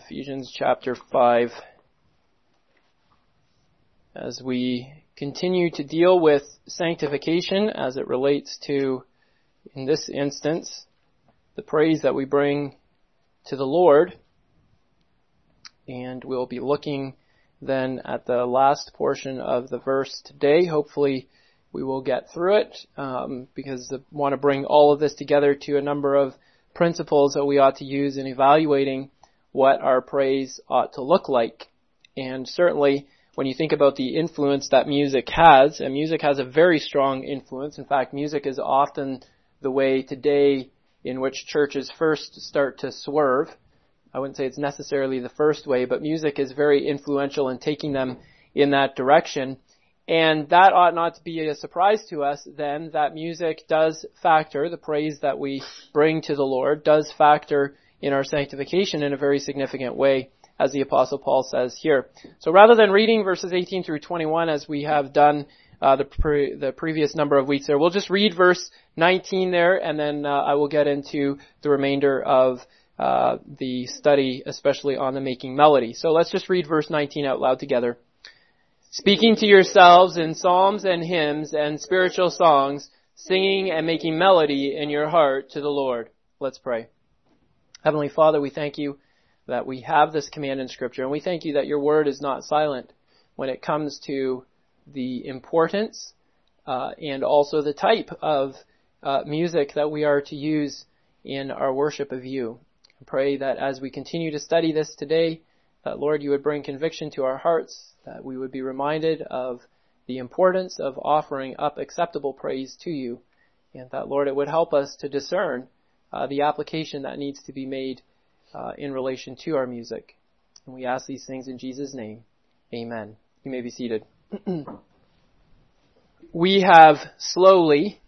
Ephesians chapter 5. As we continue to deal with sanctification as it relates to, in this instance, the praise that we bring to the Lord. And we'll be looking then at the last portion of the verse today. Hopefully we will get through it because I want to bring all of this together to a number of principles that we ought to use in evaluating what our praise ought to look like. And certainly when you think about the influence that music has, and music has a very strong influence. In fact, music is often the way today in which churches first start to swerve. I wouldn't say it's necessarily the first way, but music is very influential in taking them in that direction. And that ought not to be a surprise to us then, that music does factor, the praise that we bring to the Lord does factor in our sanctification in a very significant way, as the Apostle Paul says here. So rather than reading verses 18 through 21 as we have done the previous number of weeks there, we'll just read verse 19 there, and then I will get into the remainder of the study, especially on the making melody. So let's just read verse 19 out loud together. Speaking to yourselves in psalms and hymns and spiritual songs, singing and making melody in your heart to the Lord. Let's pray. Heavenly Father, we thank you that we have this command in Scripture, and we thank you that your word is not silent when it comes to the importance and also the type of music that we are to use in our worship of you. I pray that as we continue to study this today, that, Lord, you would bring conviction to our hearts, that we would be reminded of the importance of offering up acceptable praise to you, and that, Lord, it would help us to discern the application that needs to be made in relation to our music. And we ask these things in Jesus' name. Amen. You may be seated. We have slowly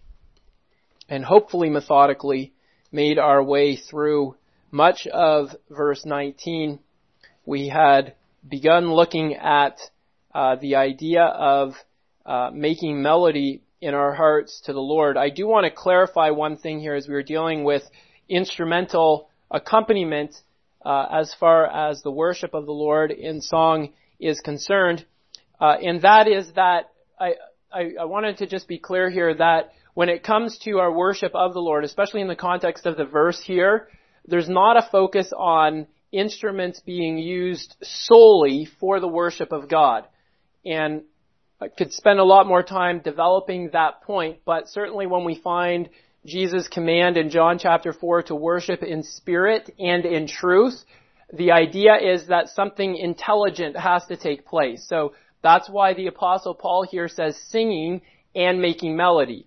and hopefully methodically made our way through much of verse 19. We had begun looking at the idea of making melody in our hearts to the Lord. I do want to clarify one thing here as we were dealing with instrumental accompaniment as far as the worship of the Lord in song is concerned. And that is that I wanted to just be clear here that when it comes to our worship of the Lord, especially in the context of the verse here, there's not a focus on instruments being used solely for the worship of God. And I could spend a lot more time developing that point, but certainly when we find Jesus' command in John chapter 4 to worship in spirit and in truth, the idea is that something intelligent has to take place. So that's why the Apostle Paul here says singing and making melody.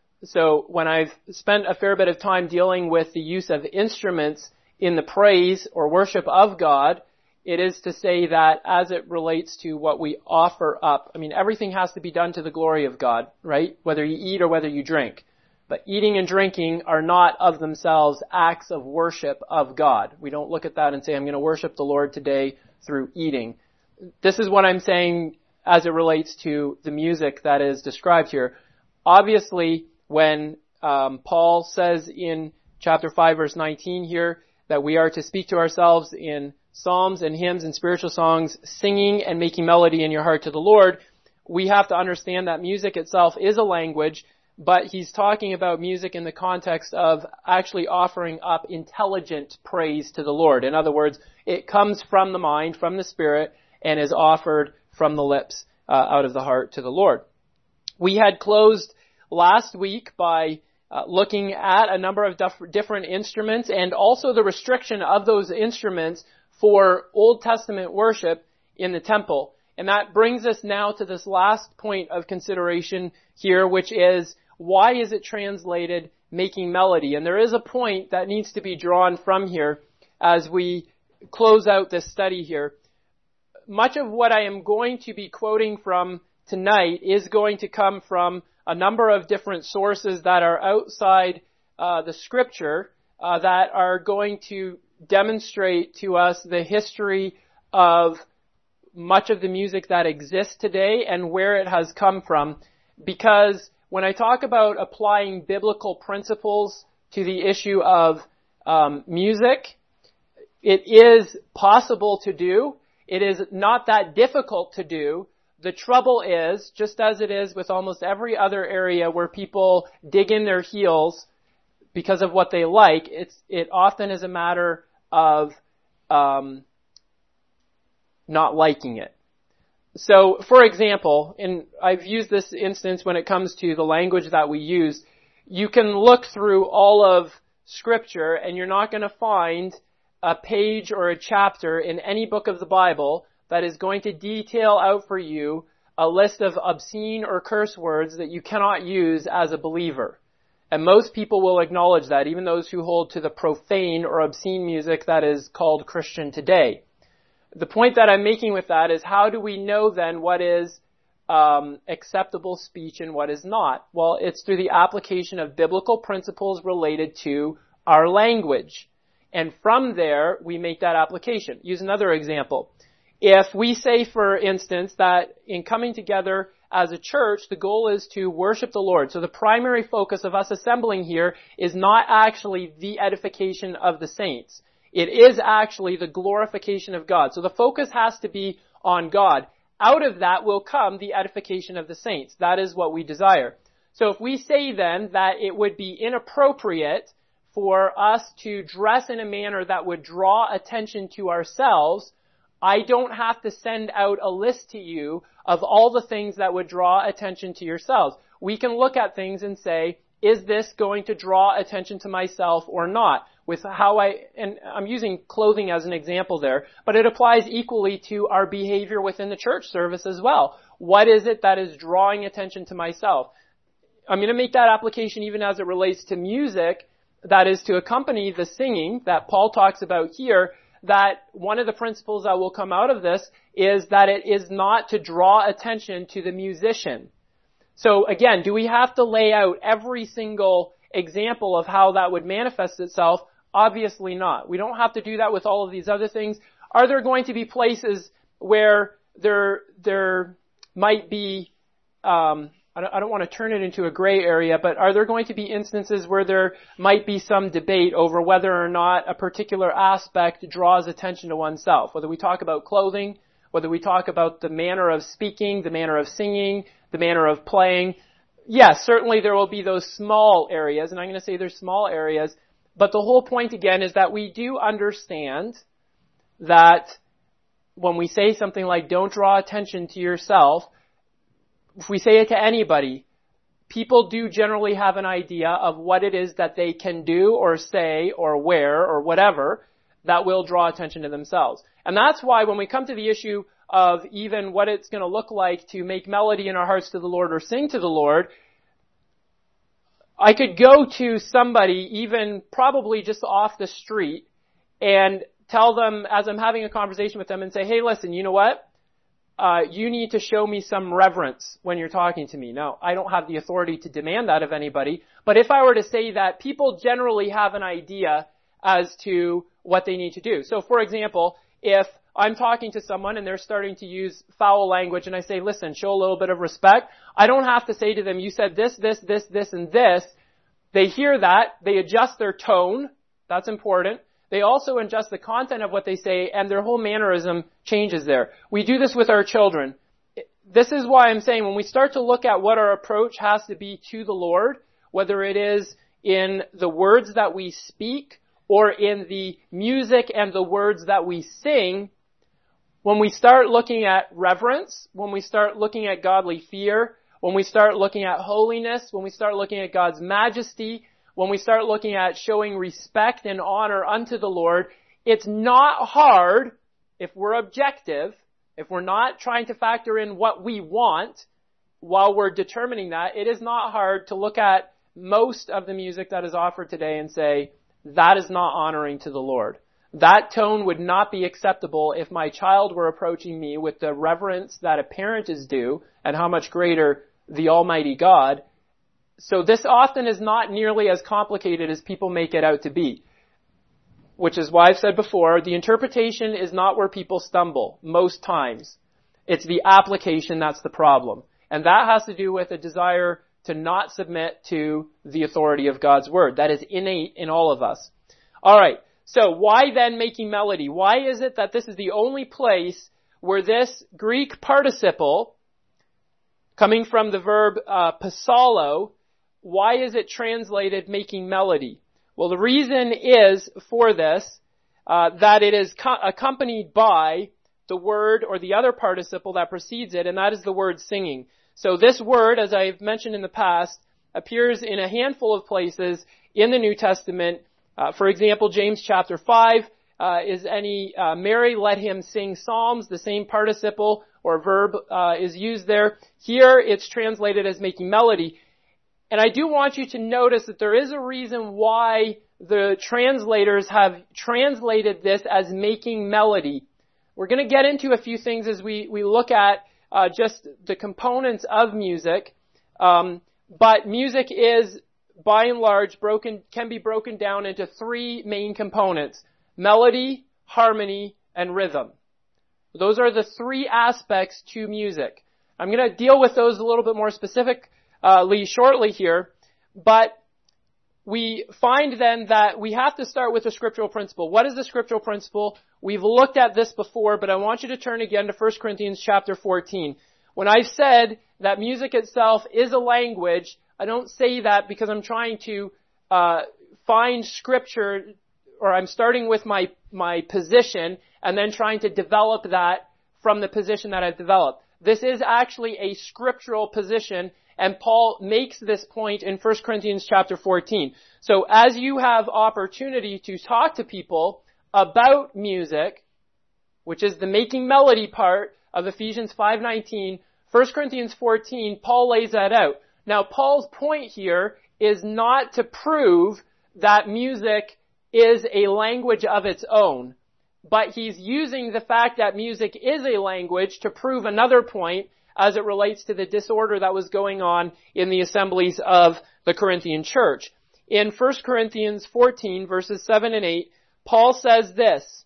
So when I've spent a fair bit of time dealing with the use of instruments in the praise or worship of God, it is to say that as it relates to what we offer up, I mean, everything has to be done to the glory of God, right? Whether you eat or whether you drink. But eating and drinking are not of themselves acts of worship of God. We don't look at that and say, I'm going to worship the Lord today through eating. This is what I'm saying as it relates to the music that is described here. Obviously, when Paul says in chapter 5, verse 19 here, that we are to speak to ourselves in psalms and hymns and spiritual songs, singing and making melody in your heart to the Lord, we have to understand that music itself is a language, but he's talking about music in the context of actually offering up intelligent praise to the Lord. In other words, it comes from the mind, from the spirit, and is offered from the lips, out of the heart to the Lord. We had closed last week by looking at a number of different instruments and also the restriction of those instruments for Old Testament worship in the temple. And that brings us now to this last point of consideration here, which is, why is it translated making melody? And there is a point that needs to be drawn from here as we close out this study here. Much of what I am going to be quoting from tonight is going to come from a number of different sources that are outside the Scripture that are going to demonstrate to us the history of much of the music that exists today and where it has come from. Because when I talk about applying biblical principles to the issue of music, It is possible to do. It is not that difficult to do. The trouble is, just as it is with almost every other area where people dig in their heels because of what they like, it often is a matter of not liking it. So, for example, and I've used this instance when it comes to the language that we use, you can look through all of Scripture and you're not going to find a page or a chapter in any book of the Bible that is going to detail out for you a list of obscene or curse words that you cannot use as a believer. And most people will acknowledge that, even those who hold to the profane or obscene music that is called Christian today. The point that I'm making with that is, how do we know then what is acceptable speech and what is not? Well, it's through the application of biblical principles related to our language. And from there, we make that application. Use another example. If we say, for instance, that in coming together as a church, the goal is to worship the Lord. So the primary focus of us assembling here is not actually the edification of the saints. It is actually the glorification of God. So the focus has to be on God. Out of that will come the edification of the saints. That is what we desire. So if we say then that it would be inappropriate for us to dress in a manner that would draw attention to ourselves, I don't have to send out a list to you of all the things that would draw attention to yourselves. We can look at things and say, is this going to draw attention to myself or not? With how and I'm using clothing as an example there, but it applies equally to our behavior within the church service as well. What is it that is drawing attention to myself? I'm going to make that application even as it relates to music, that is to accompany the singing that Paul talks about here, that one of the principles that will come out of this is that it is not to draw attention to the musician. So again, do we have to lay out every single example of how that would manifest itself? Obviously not. We don't have to do that with all of these other things. Are there going to be places where there might be, I don't want to turn it into a gray area, but are there going to be instances where there might be some debate over whether or not a particular aspect draws attention to oneself? Whether we talk about clothing, whether we talk about the manner of speaking, the manner of singing, the manner of playing. Yes, certainly there will be those small areas, and I'm going to say there's small areas, but the whole point again is that we do understand that when we say something like don't draw attention to yourself, if we say it to anybody, people do generally have an idea of what it is that they can do or say or wear or whatever that will draw attention to themselves. And that's why when we come to the issue of even what it's going to look like to make melody in our hearts to the Lord or sing to the Lord, I could go to somebody, even probably just off the street, and tell them as I'm having a conversation with them and say, hey, listen, you know what? You need to show me some reverence when you're talking to me. Now, I don't have the authority to demand that of anybody, but if I were to say that, people generally have an idea as to what they need to do. So, for example, if I'm talking to someone and they're starting to use foul language and I say, listen, show a little bit of respect, I don't have to say to them, you said this, and this. They hear that, they adjust their tone, that's important. They also adjust the content of what they say, and their whole mannerism changes there. We do this with our children. This is why I'm saying when we start to look at what our approach has to be to the Lord, whether it is in the words that we speak or in the music and the words that we sing, when we start looking at reverence, when we start looking at godly fear, when we start looking at holiness, when we start looking at God's majesty, when we start looking at showing respect and honor unto the Lord, it's not hard, if we're objective, if we're not trying to factor in what we want while we're determining that, it is not hard to look at most of the music that is offered today and say, that is not honoring to the Lord. That tone would not be acceptable if my child were approaching me with the reverence that a parent is due, and how much greater the Almighty God. So this often is not nearly as complicated as people make it out to be. Which is why I've said before, the interpretation is not where people stumble, most times. It's the application that's the problem. And that has to do with a desire to not submit to the authority of God's Word. That is innate in all of us. Alright, So why then making melody? Why is it that this is the only place where this Greek participle, coming from the verb pasalo, why is it translated making melody? Well, the reason is for this that it is accompanied by the word or the other participle that precedes it, and that is the word singing. So this word, as I've mentioned in the past, appears in a handful of places in the New Testament. For example, James chapter 5, is any merry, let him sing psalms. The same participle or verb is used there. Here it's translated as making melody. And I do want you to notice that there is a reason why the translators have translated this as making melody. We're going to get into a few things as we look at just the components of music. But music is, by and large, can be broken down into three main components: melody, harmony, and rhythm. Those are the three aspects to music. I'm going to deal with those a little bit more specifically shortly here, but we find then that we have to start with a scriptural principle. What is the scriptural principle? We've looked at this before, but I want you to turn again to 1 Corinthians chapter 14. When I've said that music itself is a language, I don't say that because I'm trying to find scripture, or I'm starting with my position and then trying to develop that from the position that I've developed. This is actually a scriptural position, and Paul makes this point in 1 Corinthians chapter 14. So as you have opportunity to talk to people about music, which is the making melody part of Ephesians 5:19, 1 Corinthians 14, Paul lays that out. Now, Paul's point here is not to prove that music is a language of its own, but he's using the fact that music is a language to prove another point as it relates to the disorder that was going on in the assemblies of the Corinthian church. In 1 Corinthians 14, verses 7 and 8, Paul says this: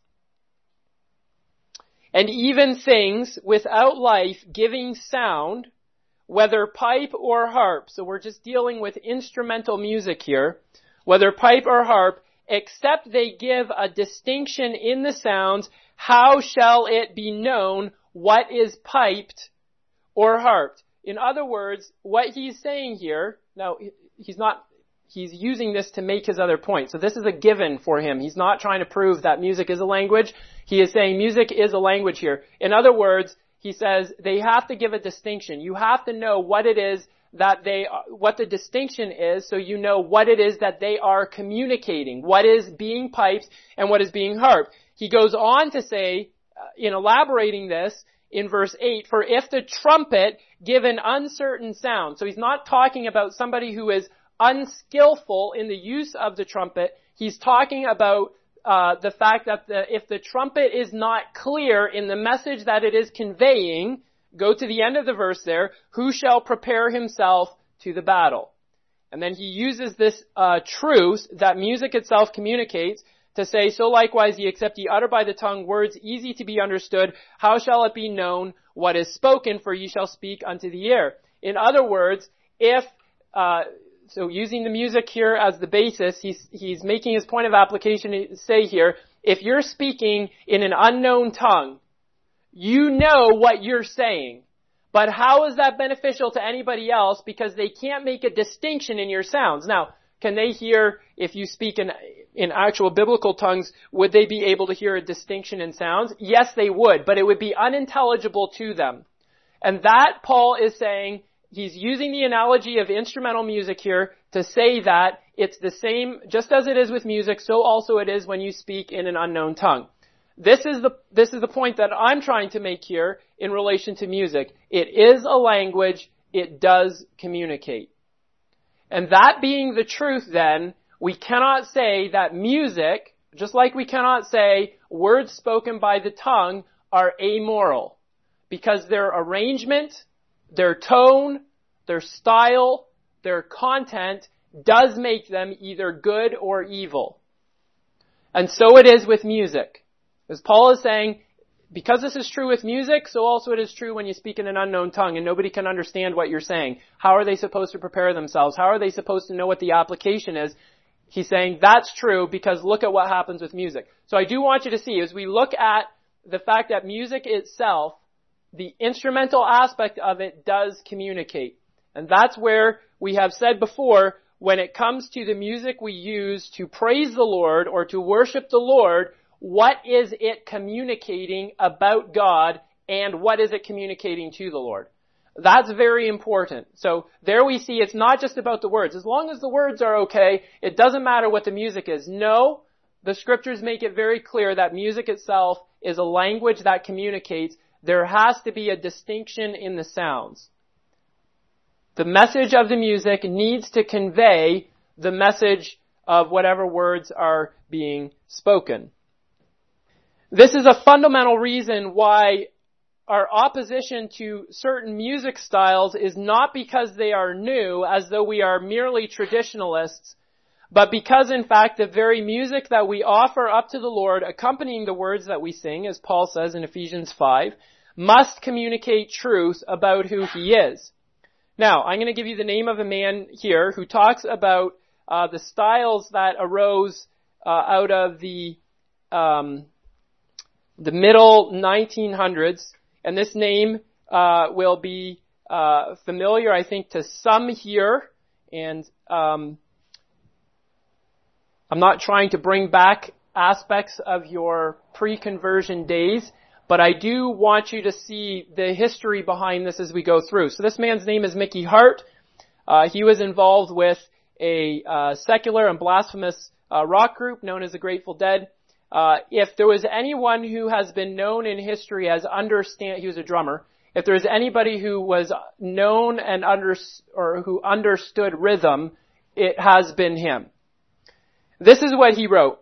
"And even things without life giving sound, whether pipe or harp," so we're just dealing with instrumental music here, "whether pipe or harp, except they give a distinction in the sounds, how shall it be known what is piped or harped?" In other words, what he's saying here, now he's using this to make his other point. So this is a given for him. He's not trying to prove that music is a language. He is saying music is a language here. In other words, he says they have to give a distinction. You have to know what it is what the distinction is, so you know what it is that they are communicating, what is being piped and what is being harped. He goes on to say, in elaborating this, in verse 8, "For if the trumpet give an uncertain sound," so he's not talking about somebody who is unskillful in the use of the trumpet. He's talking about the fact that if the trumpet is not clear in the message that it is conveying, go to the end of the verse there, "who shall prepare himself to the battle?" And then he uses this truth that music itself communicates to say, "So likewise ye, except ye utter by the tongue words easy to be understood, how shall it be known what is spoken? For ye shall speak unto the air." In other words, so using the music here as the basis, he's making his point of application to say here, if you're speaking in an unknown tongue, you know what you're saying. But how is that beneficial to anybody else? Because they can't make a distinction in your sounds. Now, can they hear, if you speak in actual biblical tongues, would they be able to hear a distinction in sounds? Yes, they would, but it would be unintelligible to them. And that, Paul is saying, he's using the analogy of instrumental music here to say that it's the same, just as it is with music, so also it is when you speak in an unknown tongue. This is the point that I'm trying to make here in relation to music. It is a language. It does communicate. And that being the truth then, we cannot say that music, just like we cannot say words spoken by the tongue, are amoral. Because their arrangement, their tone, their style, their content does make them either good or evil. And so it is with music. As Paul is saying, because this is true with music, so also it is true when you speak in an unknown tongue and nobody can understand what you're saying. How are they supposed to prepare themselves? How are they supposed to know what the application is? he's saying that's true because look at what happens with music. So I do want you to see, as we look at the fact that music itself, the instrumental aspect of it does communicate. And that's where we have said before, when it comes to the music we use to praise the Lord or to worship the Lord, what is it communicating about God and what is it communicating to the Lord? That's very important. So there we see it's not just about the words. As long as the words are okay, it doesn't matter what the music is. No, the scriptures make it very clear that music itself is a language that communicates. There has to be a distinction in the sounds. The message of the music needs to convey the message of whatever words are being spoken. This is a fundamental reason why our opposition to certain music styles is not because they are new, as though we are merely traditionalists, but because, in fact, the very music that we offer up to the Lord, accompanying the words that we sing, as Paul says in Ephesians 5, must communicate truth about who He is. Now, I'm going to give you the name of a man here who talks about the styles that arose out of the middle 1900s. And this name will be familiar, I think, to some here. And I'm not trying to bring back aspects of your pre-conversion days, but I do want you to see the history behind this as we go through. So this man's name is Mickey Hart. He was involved with a secular and blasphemous rock group known as the Grateful Dead. If there was anyone who has been known in history as he was a drummer. If there was anybody who was known and who understood rhythm, it has been him. This is what he wrote.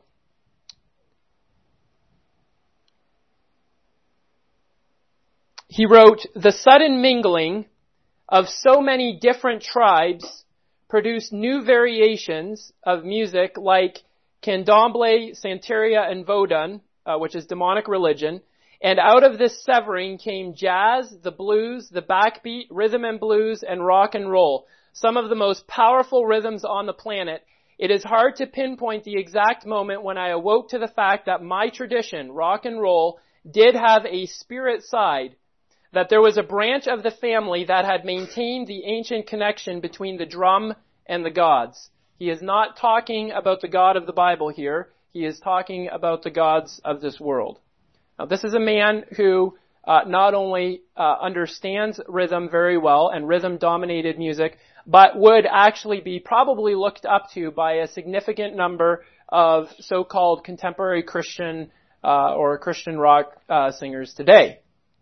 He wrote, "The sudden mingling of so many different tribes produced new variations of music like Candomblé, Santeria, and Vodun, which is demonic religion. And out of this severing came jazz, the blues, the backbeat, rhythm and blues, and rock and roll, some of the most powerful rhythms on the planet. It is hard to pinpoint the exact moment when I awoke to the fact that my tradition, rock and roll, did have a spirit side, that there was a branch of the family that had maintained the ancient connection between the drum and the gods." He is not talking about the God of the Bible here. He is talking about the gods of this world. Now, this is a man who not only understands rhythm very well and rhythm-dominated music, but would actually be probably looked up to by a significant number of so-called contemporary Christian or Christian rock singers today.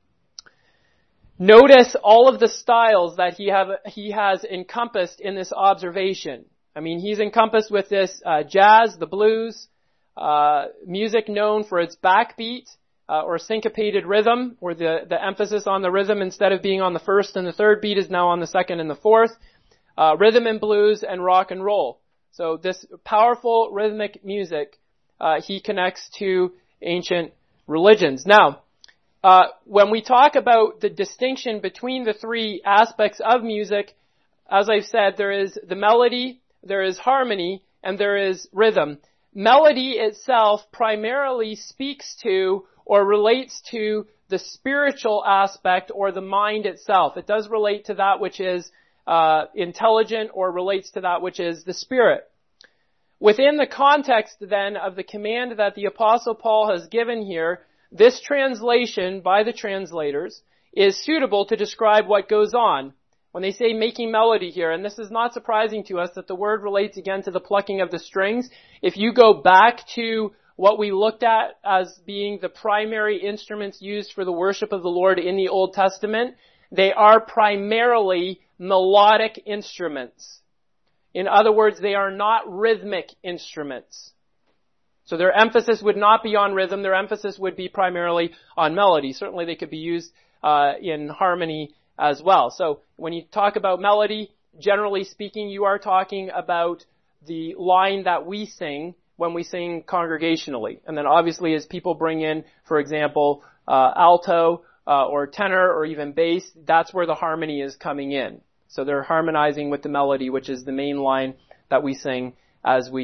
Notice all of the styles that he has encompassed in this observation. I mean, he's encompassed with this jazz, the blues, music known for its backbeat or syncopated rhythm, where the emphasis on the rhythm instead of being on the first and the third beat is now on the second and the fourth, rhythm and blues, and rock and roll. So this powerful rhythmic music he connects to ancient religions. Now, when we talk about the distinction between the three aspects of music, as I've said, there is the melody, there is harmony, and there is rhythm. Melody itself primarily speaks to or relates to the spiritual aspect or the mind itself. It does relate to that which is intelligent or relates to that which is the spirit. Within the context then of the command that the Apostle Paul has given here, this translation by the translators is suitable to describe what goes on. When they say making melody here, and this is not surprising to us that the word relates again to the plucking of the strings. If you go back to what we looked at as being the primary instruments used for the worship of the Lord in the Old Testament, they are primarily melodic instruments. In other words, they are not rhythmic instruments. So their emphasis would not be on rhythm, their emphasis would be primarily on melody. Certainly they could be used in harmony as well. So when you talk about melody, generally speaking, you are talking about the line that we sing when we sing congregationally. And then obviously as people bring in, for example, alto or tenor or even bass, that's where the harmony is coming in. So they're harmonizing with the melody, which is the main line that we sing as we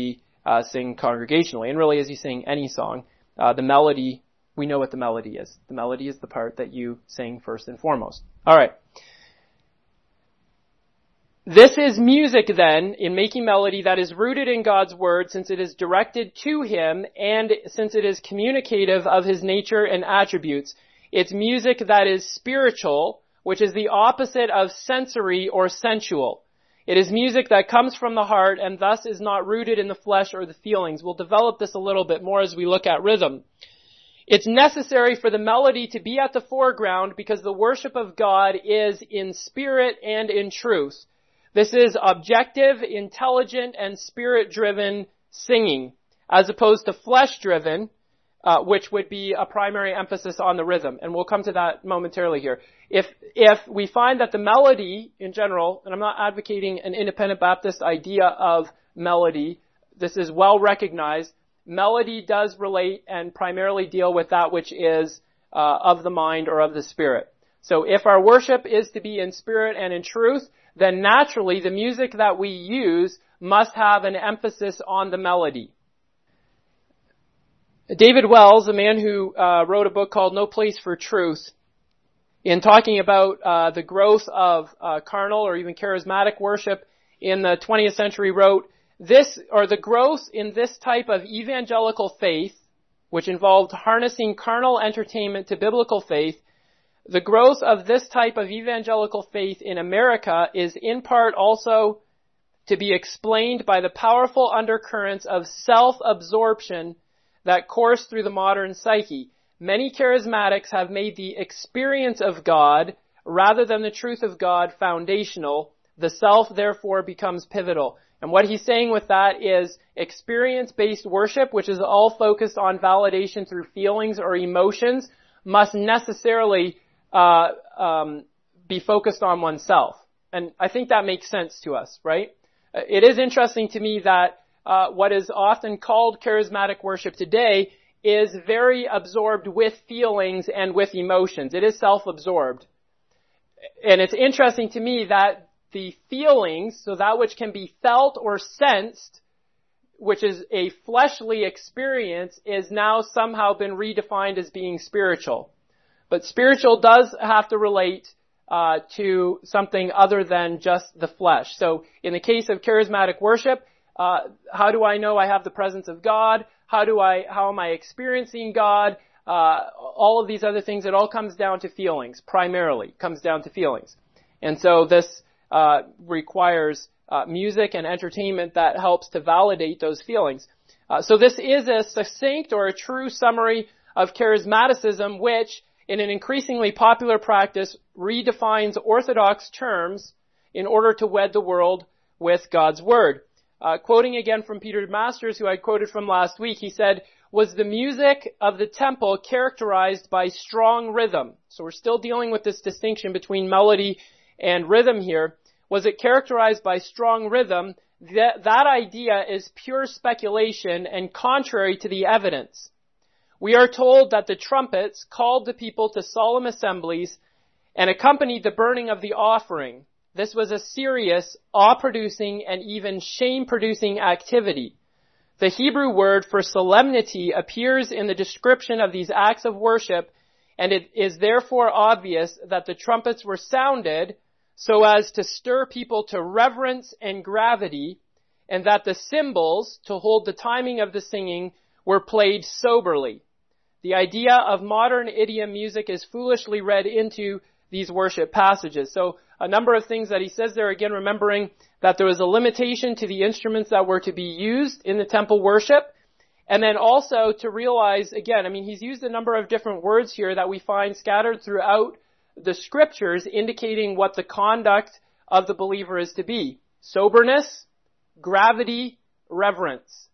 sing congregationally. And really, as you sing any song, the melody, we know what the melody is. The melody is the part that you sing first and foremost. All right. This is music then, in making melody, that is rooted in God's word, since it is directed to Him and since it is communicative of His nature and attributes. It's music that is spiritual, which is the opposite of sensory or sensual. It is music that comes from the heart and thus is not rooted in the flesh or the feelings. We'll develop this a little bit more as we look at rhythm. It's necessary for the melody to be at the foreground because the worship of God is in spirit and in truth. This is objective, intelligent, and spirit-driven singing, as opposed to flesh-driven, which would be a primary emphasis on the rhythm. And we'll come to that momentarily here. If we find that the melody in general, and I'm not advocating an independent Baptist idea of melody, this is well recognized, melody does relate and primarily deal with that which is of the mind or of the spirit. So if our worship is to be in spirit and in truth, then naturally the music that we use must have an emphasis on the melody. David Wells, a man who wrote a book called No Place for Truth, in talking about the growth of carnal or even charismatic worship in the 20th century, wrote, the growth in this type of evangelical faith, which involved harnessing carnal entertainment to biblical faith, the growth of this type of evangelical faith in America is in part also to be explained by the powerful undercurrents of self-absorption that course through the modern psyche. Many charismatics have made the experience of God rather than the truth of God foundational. The self therefore becomes pivotal. And what he's saying with that is experience-based worship, which is all focused on validation through feelings or emotions, must necessarily be focused on oneself. And I think that makes sense to us, right? It is interesting to me that what is often called charismatic worship today is very absorbed with feelings and with emotions. It is self-absorbed. And it's interesting to me that the feelings, so that which can be felt or sensed, which is a fleshly experience, is now somehow been redefined as being spiritual. But spiritual does have to relate to something other than just the flesh. So in the case of charismatic worship, how do I know I have the presence of God? How am I experiencing God? All of these other things, it all comes down to feelings, primarily comes down to feelings. And so this requires music and entertainment that helps to validate those feelings. So this is a succinct or a true summary of charismaticism, which in an increasingly popular practice redefines orthodox terms in order to wed the world with God's word. Quoting again from Peter Masters, who I quoted from last week, he said, "Was the music of the temple characterized by strong rhythm?" So we're still dealing with this distinction between melody and rhythm here. Was it characterized by strong rhythm? That idea is pure speculation and contrary to the evidence. We are told that the trumpets called the people to solemn assemblies and accompanied the burning of the offering. This was a serious, awe-producing, and even shame-producing activity. The Hebrew word for solemnity appears in the description of these acts of worship, and it is therefore obvious that the trumpets were sounded so as to stir people to reverence and gravity, and that the cymbals, to hold the timing of the singing, were played soberly. The idea of modern idiom music is foolishly read into these worship passages. So a number of things that he says there, again, remembering that there was a limitation to the instruments that were to be used in the temple worship. And then also to realize, again, he's used a number of different words here that we find scattered throughout the scriptures indicating what the conduct of the believer is to be. Soberness, gravity, reverence.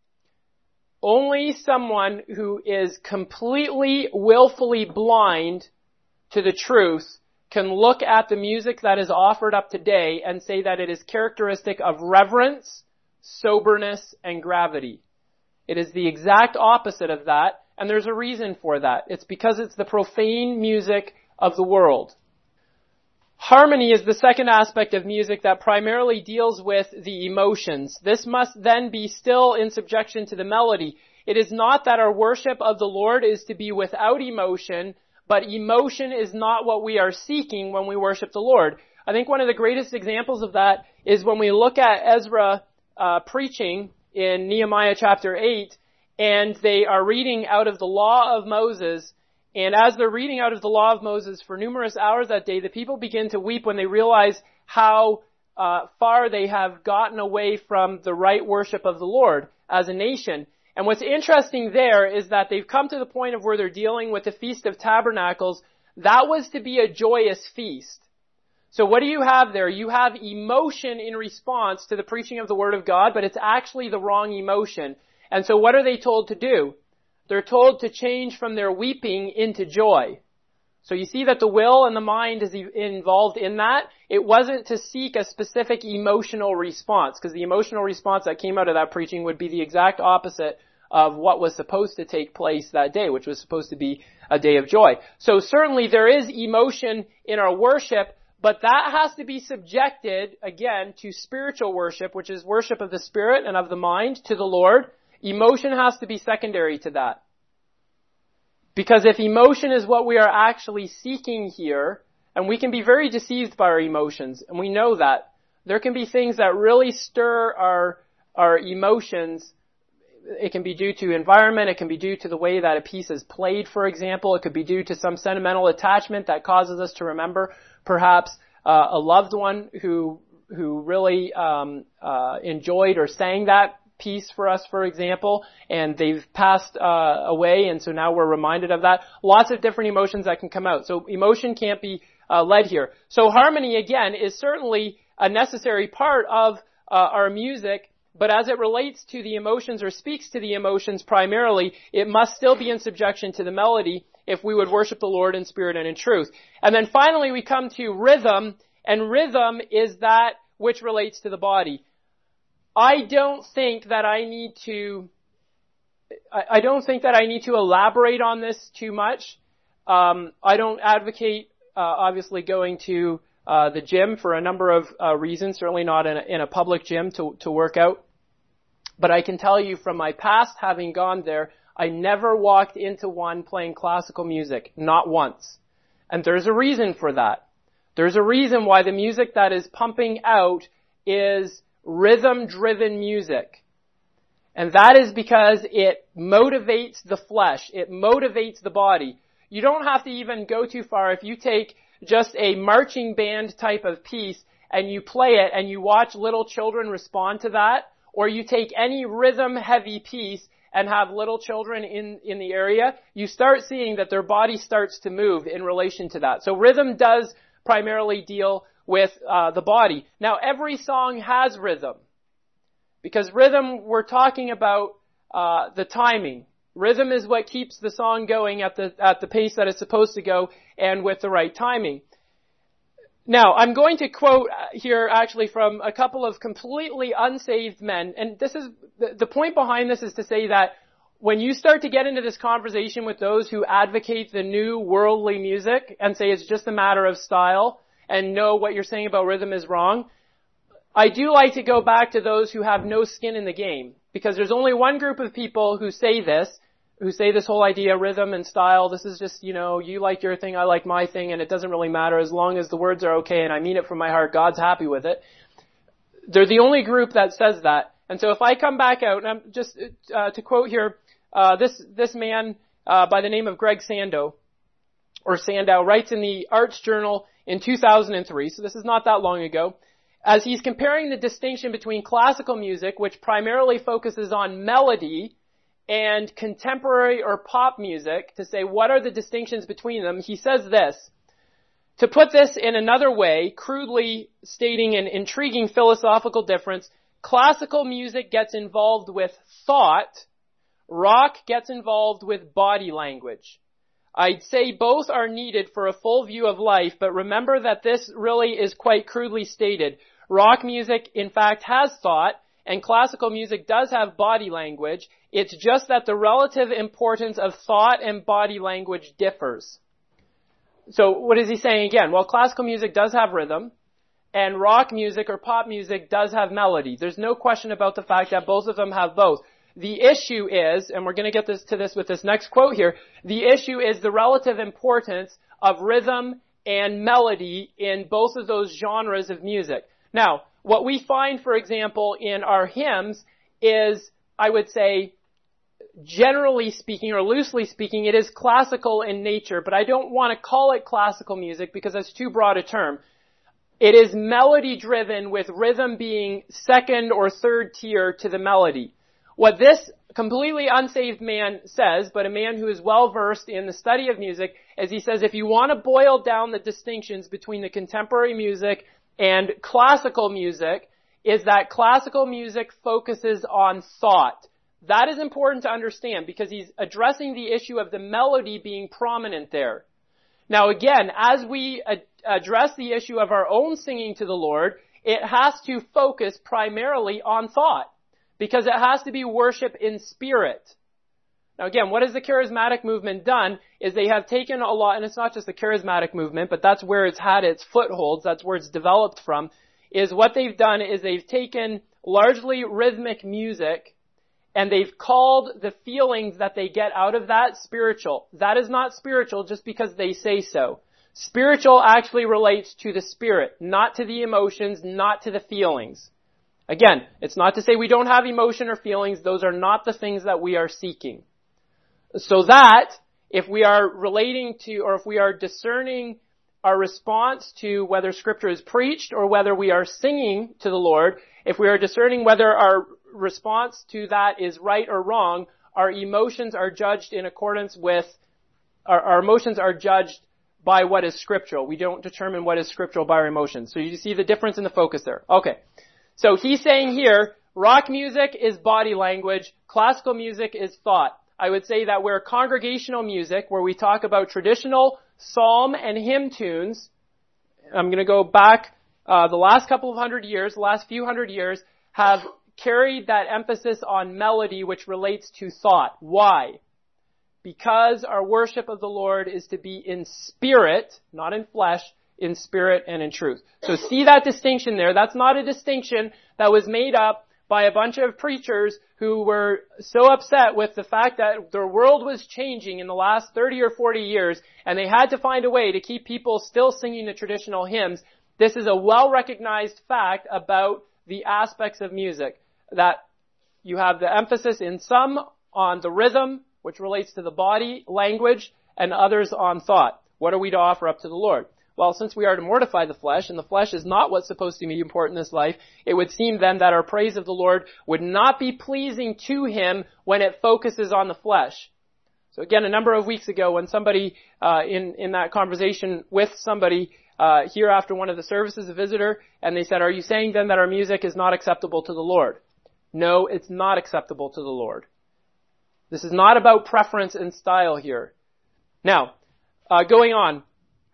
Only someone who is completely, willfully blind to the truth can look at the music that is offered up today and say that it is characteristic of reverence, soberness, and gravity. It is the exact opposite of that, and there's a reason for that. It's because it's the profane music of the world. Harmony is the second aspect of music that primarily deals with the emotions. This must then be still in subjection to the melody. It is not that our worship of the Lord is to be without emotion, but emotion is not what we are seeking when we worship the Lord. I think one of the greatest examples of that is when we look at Ezra preaching in Nehemiah chapter 8, and they are reading out of the law of Moses. And as they're reading out of the law of Moses for numerous hours that day, the people begin to weep when they realize how far they have gotten away from the right worship of the Lord as a nation. And what's interesting there is that they've come to the point of where they're dealing with the Feast of Tabernacles. That was to be a joyous feast. So what do you have there? You have emotion in response to the preaching of the Word of God, but it's actually the wrong emotion. And so what are they told to do? They're told to change from their weeping into joy. So you see that the will and the mind is involved in that. It wasn't to seek a specific emotional response, because the emotional response that came out of that preaching would be the exact opposite of what was supposed to take place that day, which was supposed to be a day of joy. So certainly there is emotion in our worship, but that has to be subjected, again, to spiritual worship, which is worship of the spirit and of the mind to the Lord. Emotion has to be secondary to that. Because if emotion is what we are actually seeking here, and we can be very deceived by our emotions, and we know that, there can be things that really stir our emotions. It can be due to environment, it can be due to the way that a piece is played, for example. It could be due to some sentimental attachment that causes us to remember perhaps a loved one who really enjoyed or sang that piece for us, for example, and they've passed away, and so now we're reminded of that. Lots of different emotions that can come out. So emotion can't be led here. So harmony, again, is certainly a necessary part of our music, but as it relates to the emotions or speaks to the emotions primarily, it must still be in subjection to the melody if we would worship the Lord in spirit and in truth. And then finally we come to rhythm, and rhythm is that which relates to the body. I don't think that I need to elaborate on this too much. I don't advocate, obviously, going to the gym for a number of reasons, certainly not in a public gym to work out. But I can tell you from my past, having gone there, I never walked into one playing classical music, not once. And there's a reason for that. There's a reason why the music that is pumping out is rhythm-driven music. And that is because it motivates the flesh. It motivates the body. You don't have to even go too far. If you take just a marching band type of piece and you play it and you watch little children respond to that, or you take any rhythm-heavy piece and have little children in the area, you start seeing that their body starts to move in relation to that. So rhythm does primarily deal with the body. Now, every song has rhythm, because rhythm, we're talking about the timing. Rhythm is what keeps the song going at the pace that it's supposed to go, and with the right timing. Now, I'm going to quote here actually from a couple of completely unsaved men, and this is the point behind this is to say that when you start to get into this conversation with those who advocate the new worldly music and say it's just a matter of style, and know what you're saying about rhythm is wrong, I do like to go back to those who have no skin in the game. Because there's only one group of people who say this whole idea, rhythm and style, this is just, you like your thing, I like my thing, and it doesn't really matter as long as the words are okay and I mean it from my heart, God's happy with it. They're the only group that says that. And so if I come back out, and I'm just to quote here, this man by the name of Greg Sandow, writes in the Arts Journal in 2003, so this is not that long ago, as he's comparing the distinction between classical music, which primarily focuses on melody, and contemporary or pop music, to say what are the distinctions between them, he says this: to put this in another way, crudely stating an intriguing philosophical difference, classical music gets involved with thought, rock gets involved with body language. I'd say both are needed for a full view of life, but remember that this really is quite crudely stated. Rock music, in fact, has thought, and classical music does have body language. It's just that the relative importance of thought and body language differs. So what is he saying again? Well, classical music does have rhythm, and rock music or pop music does have melody. There's no question about the fact that both of them have both. The issue is, and we're going to get to this with this next quote here, the issue is the relative importance of rhythm and melody in both of those genres of music. Now, what we find, for example, in our hymns is, I would say, generally speaking or loosely speaking, it is classical in nature, but I don't want to call it classical music because that's too broad a term. It is melody driven with rhythm being second or third tier to the melody. What this completely unsaved man says, but a man who is well versed in the study of music, is he says if you want to boil down the distinctions between the contemporary music and classical music, is that classical music focuses on thought. That is important to understand because he's addressing the issue of the melody being prominent there. Now again, as we address the issue of our own singing to the Lord, it has to focus primarily on thought because it has to be worship in spirit. Now again, what has the charismatic movement done is they have taken a lot, and it's not just the charismatic movement, but that's where it's had its footholds, that's where it's developed from, is what they've done is they've taken largely rhythmic music and they've called the feelings that they get out of that spiritual. That is not spiritual just because they say so. Spiritual actually relates to the spirit, not to the emotions, not to the feelings. Again, it's not to say we don't have emotion or feelings. Those are not the things that we are seeking. So that, if we are relating to, or if we are discerning our response to whether Scripture is preached or whether we are singing to the Lord, if we are discerning whether our response to that is right or wrong, our emotions are judged in accordance with, our emotions are judged by what is scriptural. We don't determine what is scriptural by our emotions. So you see the difference in the focus there. Okay. So he's saying here, rock music is body language, classical music is thought. I would say that where congregational music, where we talk about traditional psalm and hymn tunes, I'm going to go back the last couple of hundred years, the last few hundred years, have carried that emphasis on melody which relates to thought. Why? Because our worship of the Lord is to be in spirit, not in flesh, in spirit and in truth. So see that distinction there. That's not a distinction that was made up by a bunch of preachers who were so upset with the fact that their world was changing in the last 30 or 40 years and they had to find a way to keep people still singing the traditional hymns. This is a well-recognized fact about the aspects of music, that you have the emphasis in some on the rhythm, which relates to the body, language, and others on thought. What are we to offer up to the Lord? Well, since we are to mortify the flesh, and the flesh is not what's supposed to be important in this life, it would seem then that our praise of the Lord would not be pleasing to Him when it focuses on the flesh. So again, a number of weeks ago, when somebody, in that conversation with somebody, here after one of the services, a visitor, and they said, are you saying then that our music is not acceptable to the Lord? No, it's not acceptable to the Lord. This is not about preference and style here. Now, going on,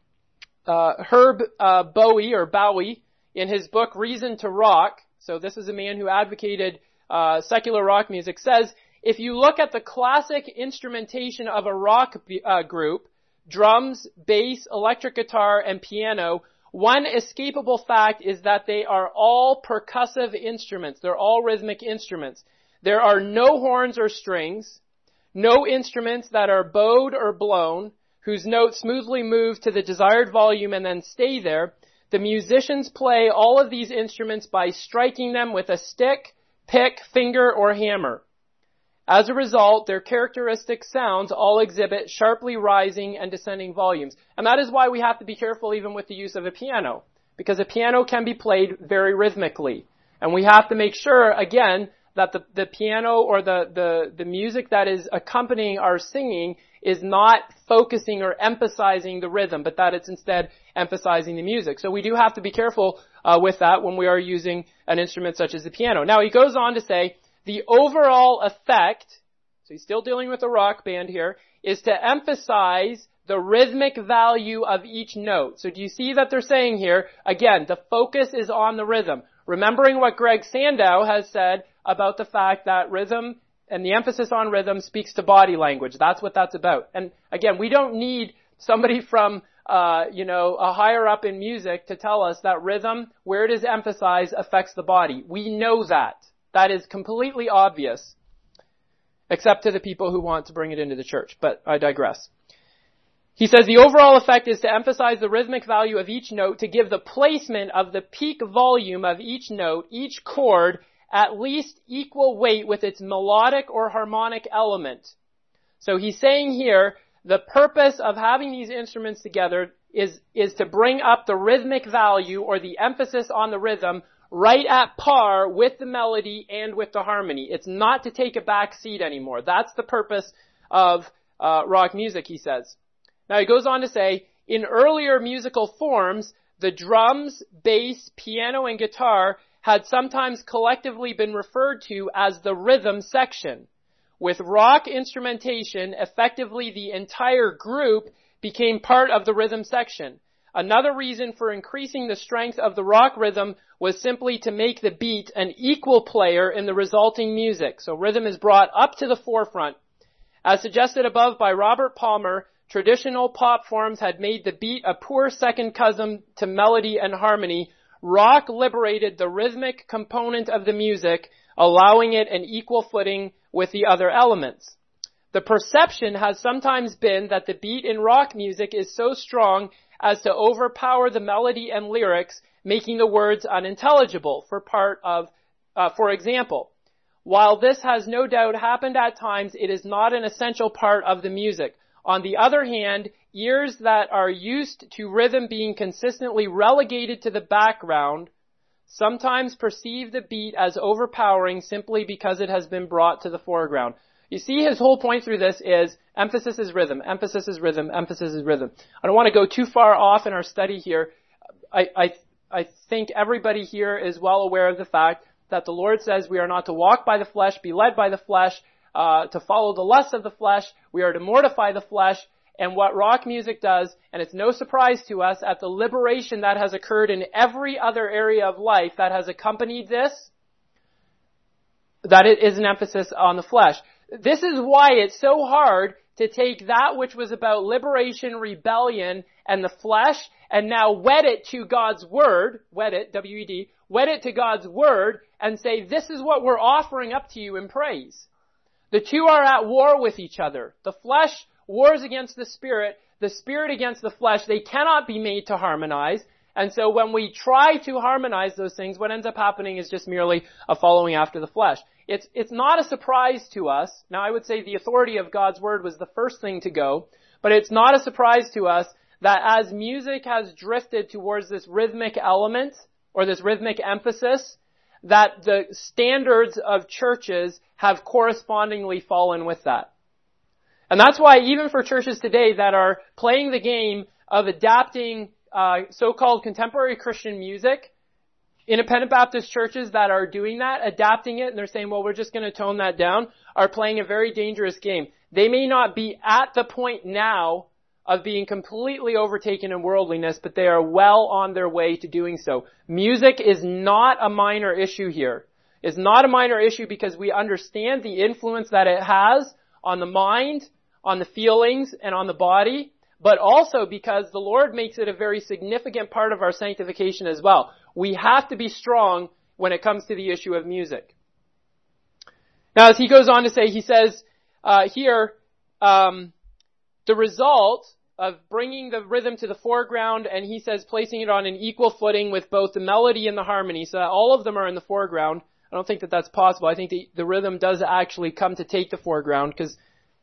Herb Bowie, in his book Reason to Rock, so this is a man who advocated secular rock music, says, if you look at the classic instrumentation of a rock group, drums, bass, electric guitar, and piano, one escapable fact is that they are all percussive instruments. They're all rhythmic instruments. There are no horns or strings, no instruments that are bowed or blown, whose notes smoothly move to the desired volume and then stay there. The musicians play all of these instruments by striking them with a stick, pick, finger, or hammer. As a result, their characteristic sounds all exhibit sharply rising and descending volumes. And that is why we have to be careful even with the use of a piano, because a piano can be played very rhythmically. And we have to make sure, again, that the piano or the music that is accompanying our singing is not focusing or emphasizing the rhythm, but that it's instead emphasizing the music. So we do have to be careful with that when we are using an instrument such as the piano. Now he goes on to say, the overall effect, so he's still dealing with a rock band here, is to emphasize the rhythmic value of each note. So do you see that they're saying here, again, the focus is on the rhythm. Remembering what Greg Sandow has said about the fact that rhythm and the emphasis on rhythm speaks to body language. That's what that's about. And again, we don't need somebody from a higher up in music to tell us that rhythm, where it is emphasized, affects the body. We know that. That is completely obvious, except to the people who want to bring it into the church. But I digress. He says the overall effect is to emphasize the rhythmic value of each note, to give the placement of the peak volume of each note, each chord, at least equal weight with its melodic or harmonic element. So he's saying here, the purpose of having these instruments together is to bring up the rhythmic value or the emphasis on the rhythm right at par with the melody and with the harmony. It's not to take a back seat anymore. That's the purpose of rock music, he says. Now he goes on to say, in earlier musical forms, the drums, bass, piano, and guitar had sometimes collectively been referred to as the rhythm section. With rock instrumentation, effectively the entire group became part of the rhythm section. Another reason for increasing the strength of the rock rhythm was simply to make the beat an equal player in the resulting music. So rhythm is brought up to the forefront. As suggested above by Robert Palmer, traditional pop forms had made the beat a poor second cousin to melody and harmony. Rock liberated the rhythmic component of the music, allowing it an equal footing with the other elements. The perception has sometimes been that the beat in rock music is so strong as to overpower the melody and lyrics, making the words unintelligible. For example, while this has no doubt happened at times, it is not an essential part of the music. On the other hand, ears that are used to rhythm being consistently relegated to the background sometimes perceive the beat as overpowering simply because it has been brought to the foreground. You see, his whole point through this is emphasis is rhythm, emphasis is rhythm, emphasis is rhythm. I don't want to go too far off in our study here. I think everybody here is well aware of the fact that the Lord says we are not to walk by the flesh, be led by the flesh, to follow the lusts of the flesh. We are to mortify the flesh. And what rock music does, and it's no surprise to us at the liberation that has occurred in every other area of life that has accompanied this, that it is an emphasis on the flesh. This is why it's so hard to take that which was about liberation, rebellion, and the flesh, and now wed it to God's Word, wed it, W-E-D, wed it to God's Word, and say, this is what we're offering up to you in praise. The two are at war with each other. The flesh wars against the Spirit against the flesh. They cannot be made to harmonize. And so when we try to harmonize those things, what ends up happening is just merely a following after the flesh. It's not a surprise to us. Now I would say the authority of God's Word was the first thing to go, but it's not a surprise to us that as music has drifted towards this rhythmic element, or this rhythmic emphasis, that the standards of churches have correspondingly fallen with that. And that's why even for churches today that are playing the game of adapting so-called contemporary Christian music, independent Baptist churches that are doing that, adapting it, and they're saying, well, we're just going to tone that down, are playing a very dangerous game. They may not be at the point now of being completely overtaken in worldliness, but they are well on their way to doing so. Music is not a minor issue here. It's not a minor issue because we understand the influence that it has on the mind, on the feelings, and on the body, but also because the Lord makes it a very significant part of our sanctification as well. We have to be strong when it comes to the issue of music. Now, as he goes on to say, he says here, the result of bringing the rhythm to the foreground, and he says placing it on an equal footing with both the melody and the harmony, so that all of them are in the foreground. I don't think that that's possible. I think the rhythm does actually come to take the foreground, because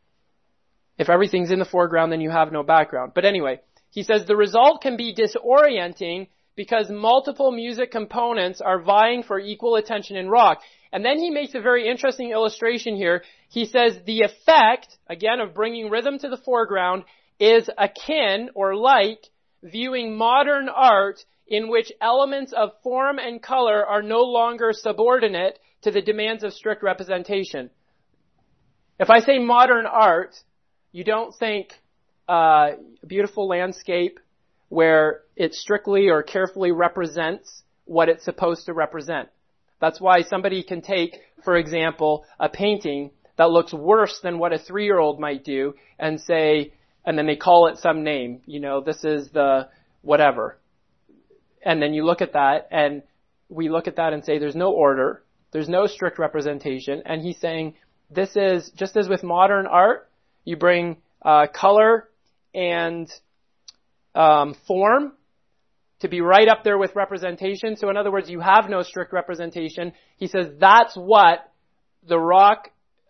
if everything's in the foreground, then you have no background. But anyway, he says the result can be disorienting because multiple music components are vying for equal attention in rock. And then he makes a very interesting illustration here. He says the effect, again, of bringing rhythm to the foreground is akin or like viewing modern art in which elements of form and color are no longer subordinate to the demands of strict representation. If I say modern art, you don't think a beautiful landscape where it strictly or carefully represents what it's supposed to represent. That's why somebody can take, for example, a painting that looks worse than what a 3-year-old might do and say, and then they call it some name. This is the whatever. And then you look at that, and we look at that and say there's no order, there's no strict representation. And he's saying this is, just as with modern art, you bring color and form to be right up there with representation. So in other words, you have no strict representation. He says that's what the rock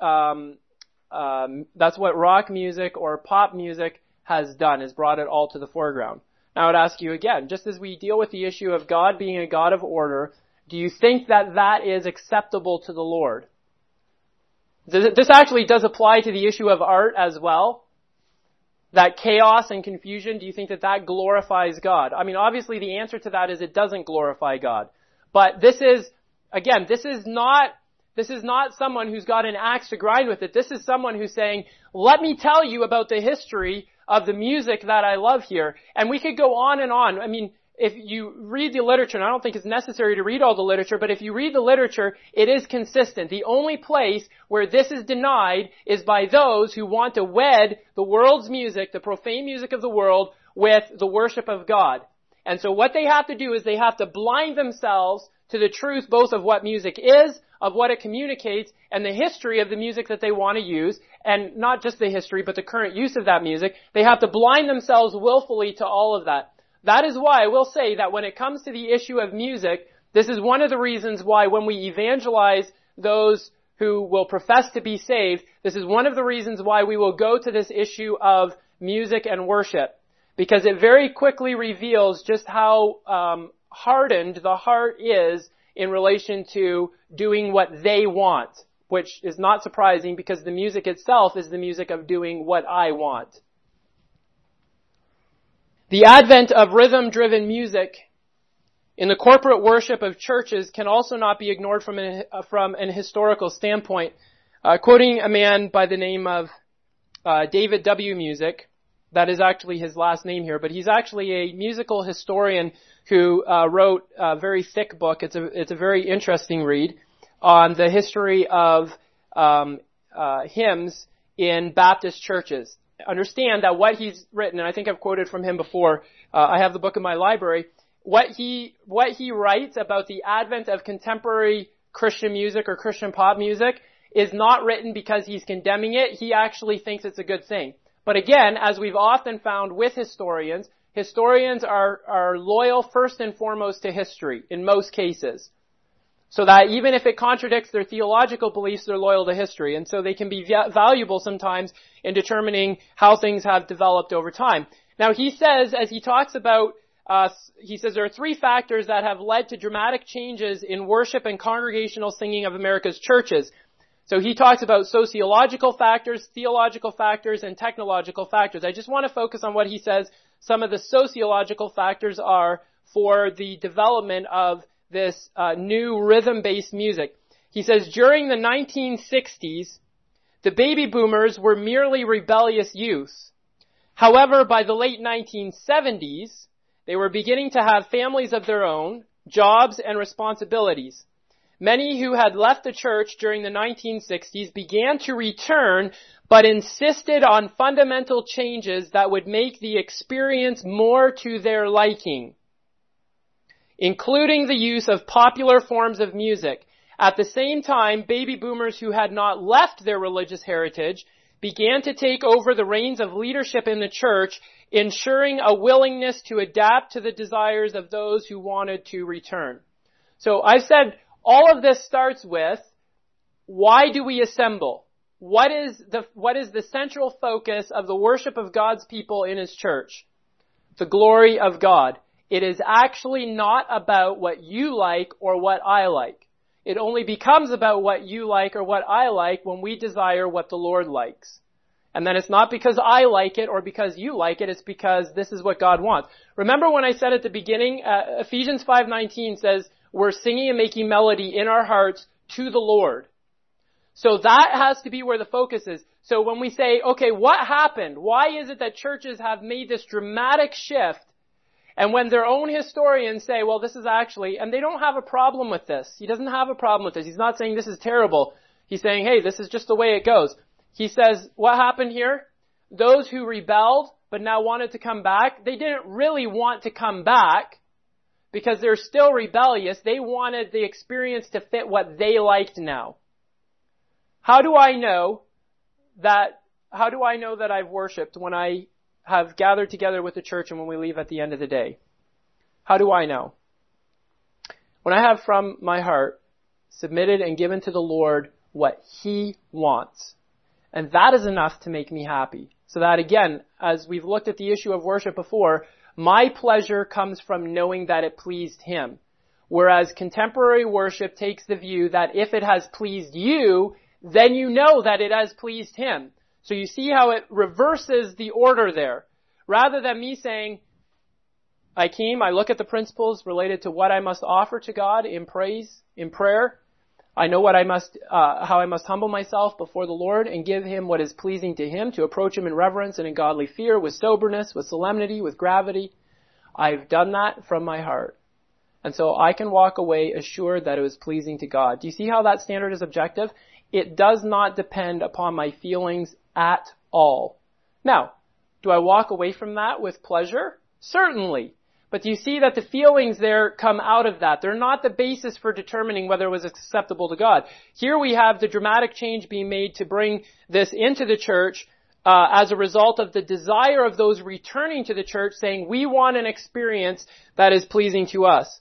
music or pop music has done, is brought it all to the foreground. Now I would ask you again, just as we deal with the issue of God being a God of order, do you think that that is acceptable to the Lord? This actually does apply to the issue of art as well. That chaos and confusion, do you think that that glorifies God? I mean, obviously the answer to that is it doesn't glorify God. But this is not someone who's got an axe to grind with it. This is someone who's saying, let me tell you about the history of the music that I love here. And we could go on and on. I mean, if you read the literature, and I don't think it's necessary to read all the literature, but if you read the literature, it is consistent. The only place where this is denied is by those who want to wed the world's music, the profane music of the world, with the worship of God. And so what they have to do is they have to blind themselves to the truth both of what music is, of what it communicates, and the history of the music that they want to use, and not just the history, but the current use of that music. They have to blind themselves willfully to all of that. That is why I will say that when it comes to the issue of music, this is one of the reasons why when we evangelize those who will profess to be saved, this is one of the reasons why we will go to this issue of music and worship. Because it very quickly reveals just how hardened the heart is in relation to doing what they want, which is not surprising because the music itself is the music of doing what I want. The advent of rhythm-driven music in the corporate worship of churches can also not be ignored from an historical standpoint. Quoting a man by the name of David W. Music, that is actually his last name here, but he's actually a musical historian who wrote a very thick book. It's a very interesting read on the history of hymns in Baptist churches. Understand that what he's written, and I think I've quoted from him before, I have the book in my library, what he writes about the advent of contemporary Christian music or Christian pop music is not written because he's condemning it. He actually thinks it's a good thing. But again, as we've often found with historians are loyal first and foremost to history in most cases. So that even if it contradicts their theological beliefs, they're loyal to history. And so they can be valuable sometimes in determining how things have developed over time. Now he says, as he talks about, he says there are three factors that have led to dramatic changes in worship and congregational singing of America's churches. So he talks about sociological factors, theological factors, and technological factors. I just want to focus on what he says some of the sociological factors are for the development of this new rhythm-based music. He says during the 1960s, the baby boomers were merely rebellious youth. However, by the late 1970s, they were beginning to have families of their own, jobs, and responsibilities. Many who had left the church during the 1960s began to return, but insisted on fundamental changes that would make the experience more to their liking, including the use of popular forms of music. At the same time, baby boomers who had not left their religious heritage began to take over the reins of leadership in the church, ensuring a willingness to adapt to the desires of those who wanted to return. So I've said all of this starts with, why do we assemble? What is the central focus of the worship of God's people in His church? The glory of God. It is actually not about what you like or what I like. It only becomes about what you like or what I like when we desire what the Lord likes. And then it's not because I like it or because you like it, it's because this is what God wants. Remember when I said at the beginning, Ephesians 5:19 says, we're singing and making melody in our hearts to the Lord. So that has to be where the focus is. So when we say, okay, what happened? Why is it that churches have made this dramatic shift? And when their own historians say, well, this is actually, and they don't have a problem with this. He doesn't have a problem with this. He's not saying this is terrible. He's saying, hey, this is just the way it goes. He says, what happened here? those who rebelled but now wanted to come back, they didn't really want to come back because they're still rebellious. They wanted the experience to fit what they liked now. How do I know that I've worshiped when I have gathered together with the church and when we leave at the end of the day? How do I know? When I have from my heart submitted and given to the Lord what He wants. And that is enough to make me happy. So that again, as we've looked at the issue of worship before, my pleasure comes from knowing that it pleased Him. Whereas contemporary worship takes the view that if it has pleased you, then you know that it has pleased Him. So you see how it reverses the order there. Rather than me saying, I look at the principles related to what I must offer to God in praise, in prayer. I know what how I must humble myself before the Lord and give Him what is pleasing to Him, to approach Him in reverence and in godly fear, with soberness, with solemnity, with gravity. I've done that from my heart. And so I can walk away assured that it was pleasing to God. Do you see how that standard is objective? It does not depend upon my feelings at all. Now, do I walk away from that with pleasure? Certainly. But do you see that the feelings there come out of that? They're not the basis for determining whether it was acceptable to God. Here we have the dramatic change being made to bring this into the church as a result of the desire of those returning to the church saying, we want an experience that is pleasing to us.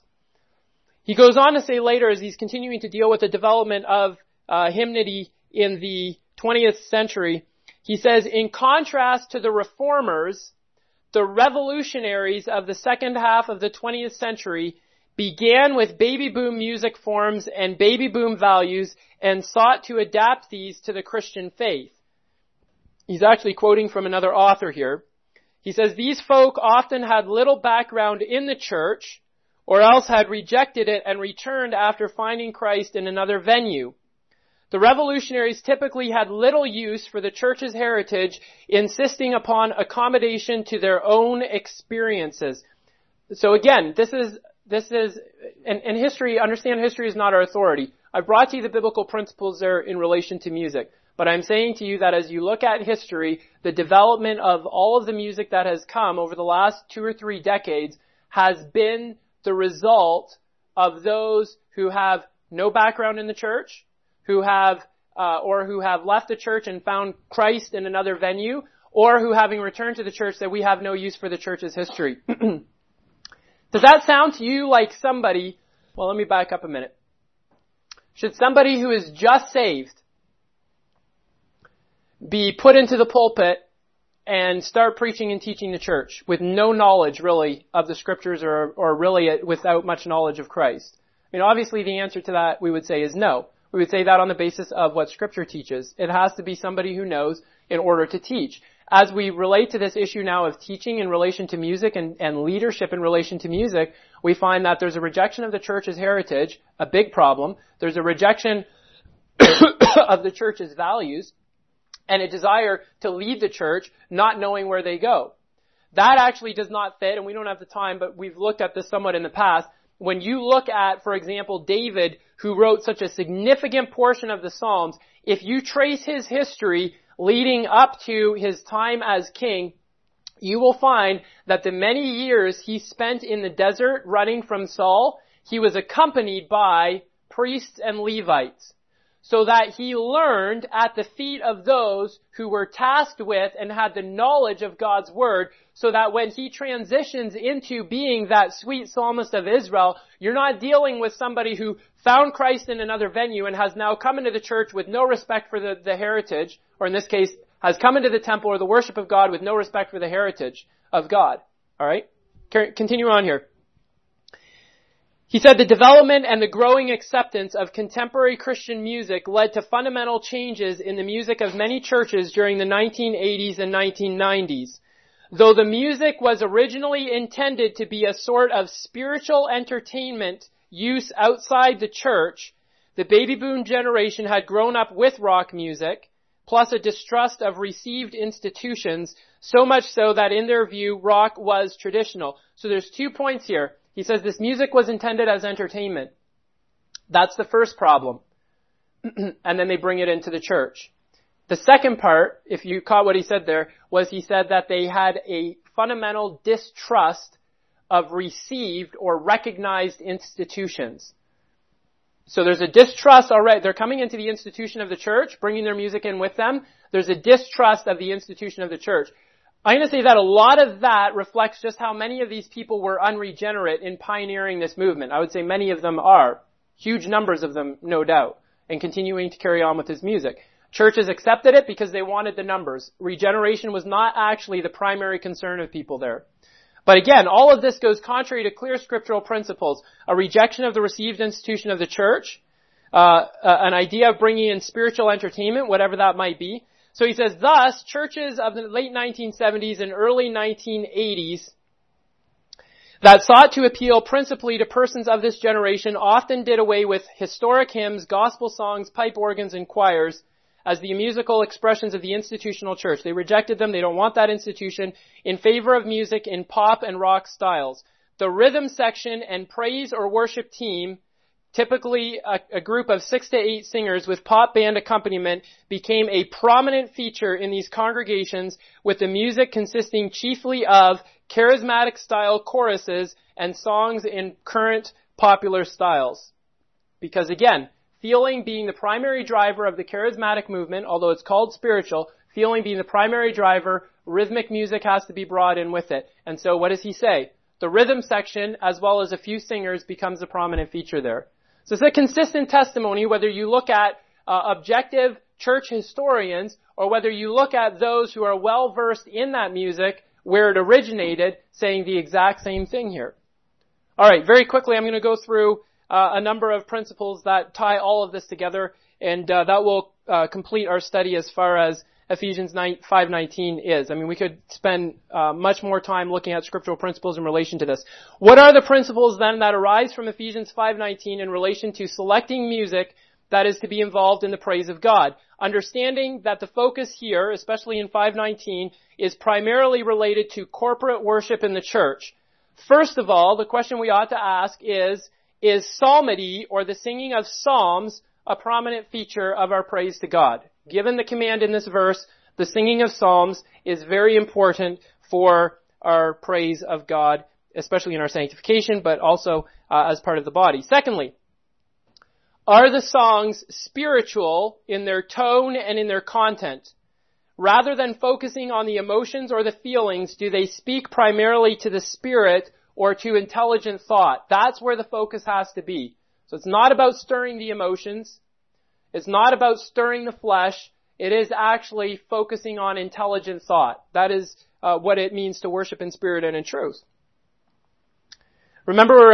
He goes on to say later, as he's continuing to deal with the development of hymnody in the 20th century, he says, in contrast to the reformers, the revolutionaries of the second half of the 20th century began with baby boom music forms and baby boom values and sought to adapt these to the Christian faith. He's actually quoting from another author here. He says, these folk often had little background in the church or else had rejected it and returned after finding Christ in another venue. The revolutionaries typically had little use for the church's heritage, insisting upon accommodation to their own experiences. So again, this is, and history, understand history is not our authority. I brought to you the biblical principles there in relation to music. But I'm saying to you that as you look at history, the development of all of the music that has come over the last 2 or 3 decades has been the result of those who have no background in the church, who have left the church and found Christ in another venue, or who, having returned to the church, said we have no use for the church's history. Does that sound to you like somebody, well, let me back up a minute. Should somebody who is just saved be put into the pulpit and start preaching and teaching the church with no knowledge really of the scriptures or really without much knowledge of Christ? I mean, obviously the answer to that we would say is no. We would say that on the basis of what Scripture teaches. It has to be somebody who knows in order to teach. As we relate to this issue now of teaching in relation to music and leadership in relation to music, we find that there's a rejection of the church's heritage, a big problem. There's a rejection of the church's values and a desire to lead the church not knowing where they go. That actually does not fit, and we don't have the time, but we've looked at this somewhat in the past. When you look at, for example, David, who wrote such a significant portion of the Psalms, if you trace his history leading up to his time as king, you will find that the many years he spent in the desert running from Saul, he was accompanied by priests and Levites, so that he learned at the feet of those who were tasked with and had the knowledge of God's word, so that when he transitions into being that sweet psalmist of Israel, you're not dealing with somebody who found Christ in another venue and has now come into the church with no respect for the heritage, or in this case, has come into the temple or the worship of God with no respect for the heritage of God. Alright? Continue on here. He said the development and the growing acceptance of contemporary Christian music led to fundamental changes in the music of many churches during the 1980s and 1990s. Though the music was originally intended to be a sort of spiritual entertainment use outside the church, the baby boom generation had grown up with rock music, plus a distrust of received institutions, so much so that in their view, rock was traditional. So there's 2 points here. He says this music was intended as entertainment. That's the first problem. And then they bring it into the church. The second part, if you caught what he said there, was he said that they had a fundamental distrust of received or recognized institutions. So there's a distrust already. They're coming into the institution of the church, bringing their music in with them. There's a distrust of the institution of the church. I'm going to say that a lot of that reflects just how many of these people were unregenerate in pioneering this movement. I would say many of them are. Huge numbers of them, no doubt, and continuing to carry on with his music. Churches accepted it because they wanted the numbers. Regeneration was not actually the primary concern of people there. But again, all of this goes contrary to clear scriptural principles. A rejection of the received institution of the church, an idea of bringing in spiritual entertainment, whatever that might be. So he says, thus, churches of the late 1970s and early 1980s that sought to appeal principally to persons of this generation often did away with historic hymns, gospel songs, pipe organs, and choirs as the musical expressions of the institutional church. They rejected them. They don't want that institution in favor of music in pop and rock styles. The rhythm section and praise or worship team, typically a group of 6 to 8 singers with pop band accompaniment, became a prominent feature in these congregations, with the music consisting chiefly of charismatic style choruses and songs in current popular styles. Because again, feeling being the primary driver of the charismatic movement, although it's called spiritual, feeling being the primary driver, rhythmic music has to be brought in with it. And so what does he say? The rhythm section, as well as a few singers, becomes a prominent feature there. So it's a consistent testimony, whether you look at objective church historians or whether you look at those who are well versed in that music, where it originated, saying the exact same thing here. All right, very quickly, I'm going to go through a number of principles that tie all of this together, and that will complete our study as far as Ephesians 5:19 is. I mean, we could spend much more time looking at scriptural principles in relation to this. What are the principles then that arise from Ephesians 5:19 in relation to selecting music that is to be involved in the praise of God? Understanding that the focus here, especially in 5:19, is primarily related to corporate worship in the church. First of all, the question we ought to ask is psalmody, or the singing of psalms, a prominent feature of our praise to God? Given the command in this verse, the singing of psalms is very important for our praise of God, especially in our sanctification, but also as part of the body. Secondly, are the songs spiritual in their tone and in their content? Rather than focusing on the emotions or the feelings, do they speak primarily to the spirit or to intelligent thought? That's where the focus has to be. So it's not about stirring the emotions. It's not about stirring the flesh. It is actually focusing on intelligent thought. That is what it means to worship in spirit and in truth. Remember,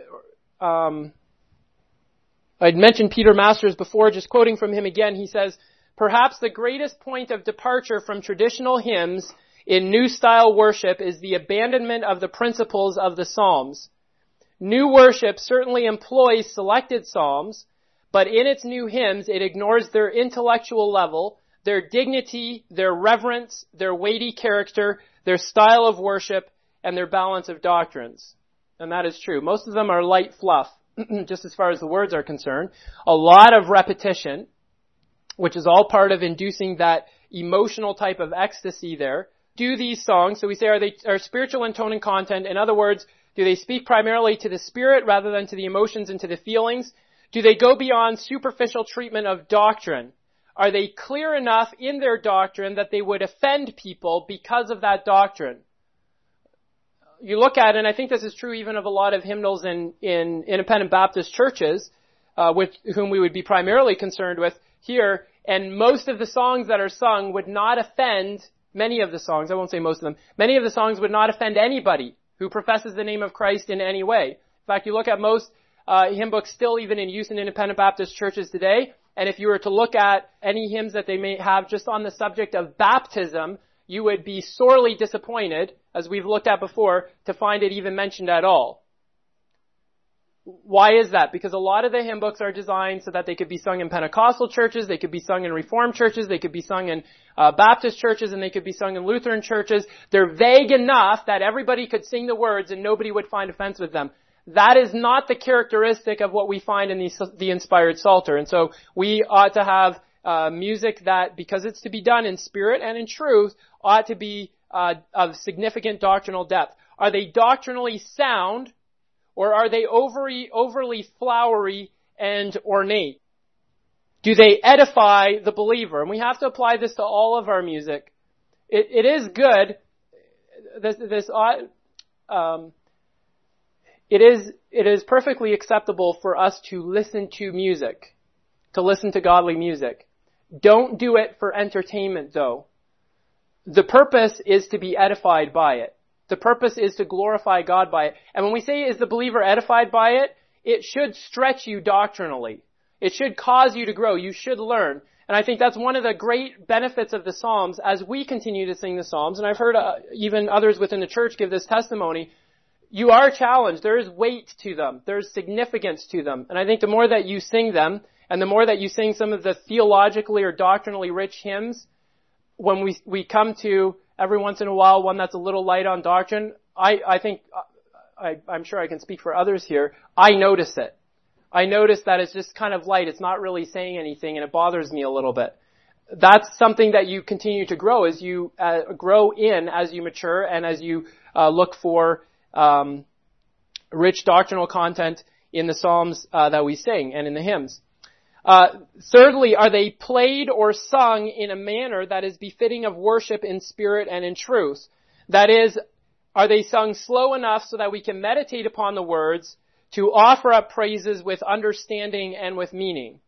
I'd mentioned Peter Masters before, just quoting from him again. He says, perhaps the greatest point of departure from traditional hymns in new style worship is the abandonment of the principles of the Psalms. New worship certainly employs selected psalms, but in its new hymns, it ignores their intellectual level, their dignity, their reverence, their weighty character, their style of worship, and their balance of doctrines. And that is true. Most of them are light fluff, just as far as the words are concerned. A lot of repetition, which is all part of inducing that emotional type of ecstasy there. Do these songs, so we say, are spiritual in tone and content? In other words, do they speak primarily to the spirit rather than to the emotions and to the feelings? Do they go beyond superficial treatment of doctrine? Are they clear enough in their doctrine that they would offend people because of that doctrine? You look at it, and I think this is true even of a lot of hymnals in independent Baptist churches, with whom we would be primarily concerned with here, and most of the songs that are sung would not offend, many of the songs, I won't say most of them, many of the songs would not offend anybody who professes the name of Christ in any way. In fact, you look at most hymn books still even in use in independent Baptist churches today, and if you were to look at any hymns that they may have just on the subject of baptism, you would be sorely disappointed, as we've looked at before, to find it even mentioned at all. Why is that? Because a lot of the hymn books are designed so that they could be sung in Pentecostal churches, they could be sung in Reformed churches, they could be sung in Baptist churches, and they could be sung in Lutheran churches. They're vague enough that everybody could sing the words and nobody would find offense with them. That is not the characteristic of what we find in the inspired Psalter. And so we ought to have music that, because it's to be done in spirit and in truth, ought to be of significant doctrinal depth? Are they doctrinally sound, or are they overly flowery and ornate? Do they edify the believer? And we have to apply this to all of our music. It is good. It is perfectly acceptable for us to listen to music, to listen to godly music. Don't do it for entertainment, though. The purpose is to be edified by it. The purpose is to glorify God by it. And when we say, is the believer edified by it, it should stretch you doctrinally. It should cause you to grow. You should learn. And I think that's one of the great benefits of the Psalms as we continue to sing the Psalms. And I've heard even others within the church give this testimony. You are challenged. There is weight to them. There's significance to them. And I think the more that you sing them, and the more that you sing some of the theologically or doctrinally rich hymns, when we come to every once in a while one that's a little light on doctrine, I think, I'm sure I can speak for others here, I notice it. I notice that it's just kind of light. It's not really saying anything, and it bothers me a little bit. That's something that you continue to grow as you grow in, as you mature, and as you look for rich doctrinal content in the Psalms that we sing and in the hymns. Thirdly, are they played or sung in a manner that is befitting of worship in spirit and in truth? That is, are they sung slow enough so that we can meditate upon the words to offer up praises with understanding and with meaning?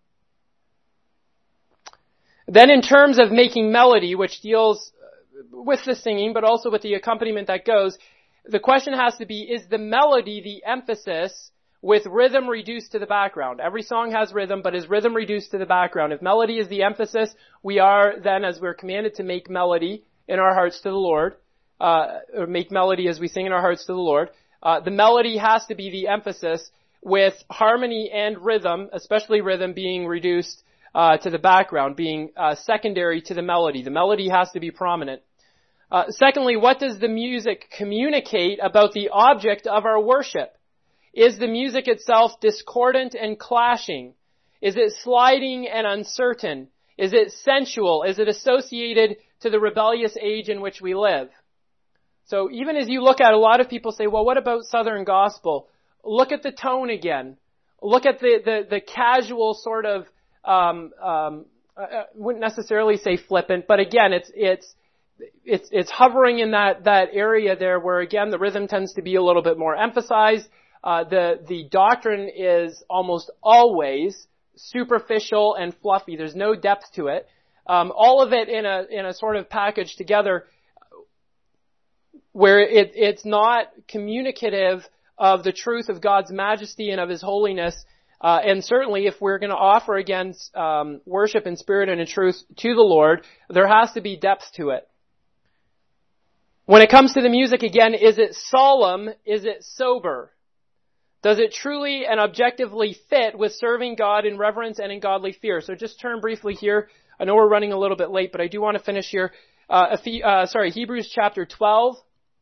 Then in terms of making melody, which deals with the singing, but also with the accompaniment that goes, the question has to be, is the melody the emphasis with rhythm reduced to the background? Every song has rhythm, but is rhythm reduced to the background? If melody is the emphasis, we are then, as we're commanded to make melody in our hearts to the Lord, or make melody as we sing in our hearts to the Lord, the melody has to be the emphasis, with harmony and rhythm, especially rhythm, being reduced to the background, being secondary to the melody. The melody has to be prominent. Secondly, what does the music communicate about the object of our worship? Is the music itself discordant and clashing? Is it sliding and uncertain? Is it sensual? Is it associated to the rebellious age in which we live? So even as you look at, a lot of people say, well, what about Southern gospel? Look at the tone again. Look at the casual sort of, I wouldn't necessarily say flippant, but again, it's hovering in that area there where, again, the rhythm tends to be a little bit more emphasized. The doctrine is almost always superficial and fluffy. There's no depth to it. All of it in a sort of package together, where it's not communicative of the truth of God's majesty and of His holiness. And certainly if we're going to offer against worship in spirit and in truth to the Lord, there has to be depth to it. When it comes to the music, again, is it solemn? Is it sober? Does it truly and objectively fit with serving God in reverence and in godly fear? So just turn briefly here. I know we're running a little bit late, but I do want to finish here. Hebrews chapter 12.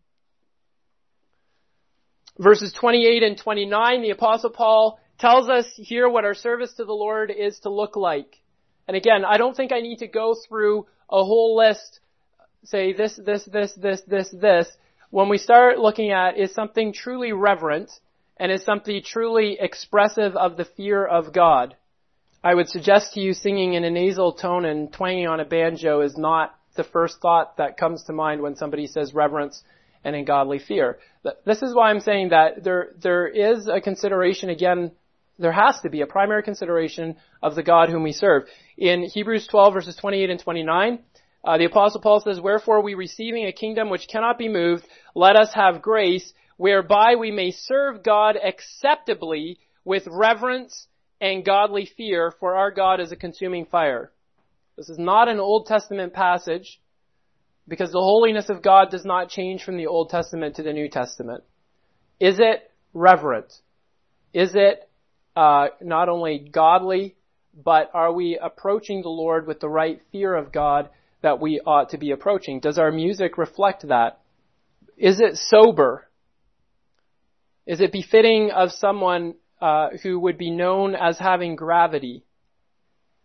Verses 28 and 29, the Apostle Paul tells us here what our service to the Lord is to look like. And again, I don't think I need to go through a whole list, say this. When we start looking at, is something truly reverent and is something truly expressive of the fear of God? I would suggest to you singing in a nasal tone and twanging on a banjo is not the first thought that comes to mind when somebody says reverence and in godly fear. This is why I'm saying that there is a consideration, again, there has to be a primary consideration of the God whom we serve. In Hebrews 12 verses 28 and 29, the Apostle Paul says, wherefore we receiving a kingdom which cannot be moved, let us have grace whereby we may serve God acceptably with reverence and godly fear, for our God is a consuming fire. This is not an Old Testament passage, because the holiness of God does not change from the Old Testament to the New Testament. Is it reverent? Is it not only godly, but are we approaching the Lord with the right fear of God that we ought to be approaching? Does our music reflect that? Is it sober? Is it befitting of someone who would be known as having gravity?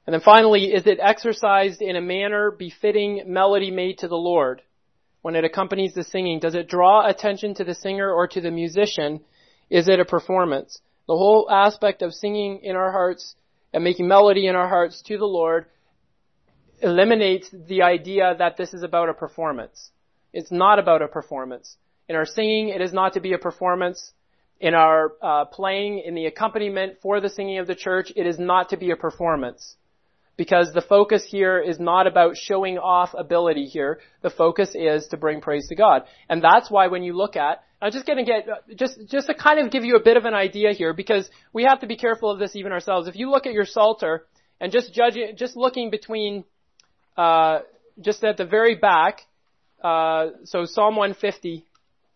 And then finally, is it exercised in a manner befitting melody made to the Lord? When it accompanies the singing, does it draw attention to the singer or to the musician? Is it a performance? The whole aspect of singing in our hearts and making melody in our hearts to the Lord eliminates the idea that this is about a performance. It's not about a performance. In our singing, it is not to be a performance. In our playing, in the accompaniment for the singing of the church, it is not to be a performance. Because the focus here is not about showing off ability here. The focus is to bring praise to God. And that's why when you look at, I'm just going to get, just to kind of give you a bit of an idea here, because we have to be careful of this even ourselves. If you look at your Psalter and just judge it, just looking between, just at the very back, so Psalm 150.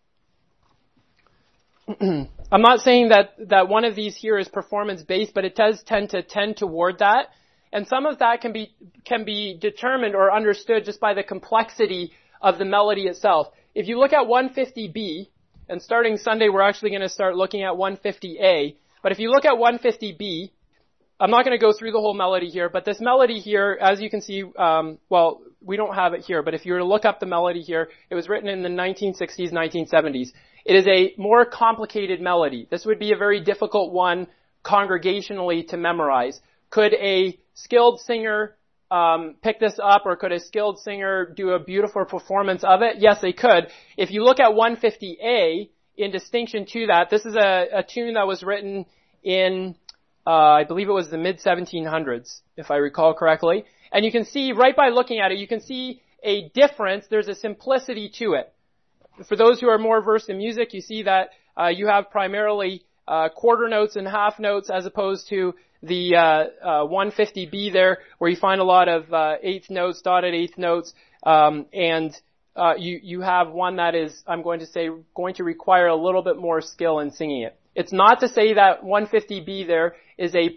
I'm not saying that one of these here is performance based, but it does tend toward that. And some of that can be determined or understood just by the complexity of the melody itself. If you look at 150B, and starting Sunday we're actually going to start looking at 150A, but if you look at 150B, I'm not going to go through the whole melody here, but this melody here, as you can see, well, we don't have it here, but if you were to look up the melody here, it was written in the 1960s, 1970s. It is a more complicated melody. This would be a very difficult one congregationally to memorize. Could a skilled singer pick this up, or could a skilled singer do a beautiful performance of it? Yes, they could. If you look at 150A, in distinction to that, this is a tune that was written in, I believe it was the mid-1700s, if I recall correctly. And you can see, right by looking at it, you can see a difference. There's a simplicity to it. For those who are more versed in music, you see that you have primarily quarter notes and half notes as opposed to the 150B there, where you find a lot of eighth notes, dotted eighth notes, and you have one that is, I'm going to say, going to require a little bit more skill in singing it. It's not to say that 150B there is a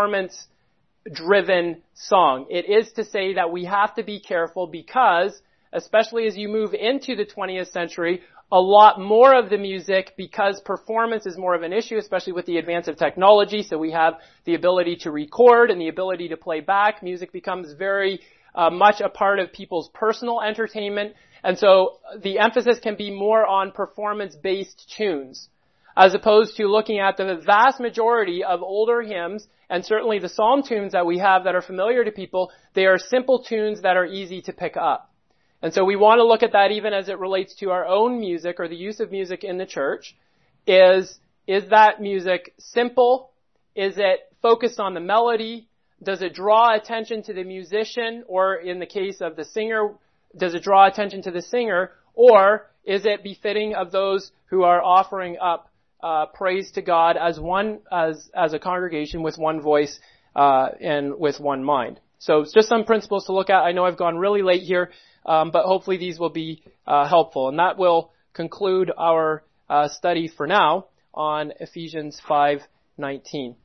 performance-driven song. It is to say that we have to be careful because, especially as you move into the 20th century, a lot more of the music, because performance is more of an issue, especially with the advance of technology. So we have the ability to record and the ability to play back. Music becomes very much a part of people's personal entertainment. And so the emphasis can be more on performance-based tunes, as opposed to looking at the vast majority of older hymns, and certainly the psalm tunes that we have that are familiar to people. They are simple tunes that are easy to pick up. And so we want to look at that even as it relates to our own music or the use of music in the church. Is that music simple? Is it focused on the melody? Does it draw attention to the musician? Or in the case of the singer, does it draw attention to the singer? Or is it befitting of those who are offering up praise to God as a congregation with one voice and with one mind? So it's just some principles to look at. I know I've gone really late here. But hopefully these will be helpful. And that will conclude our study for now on Ephesians 5:19.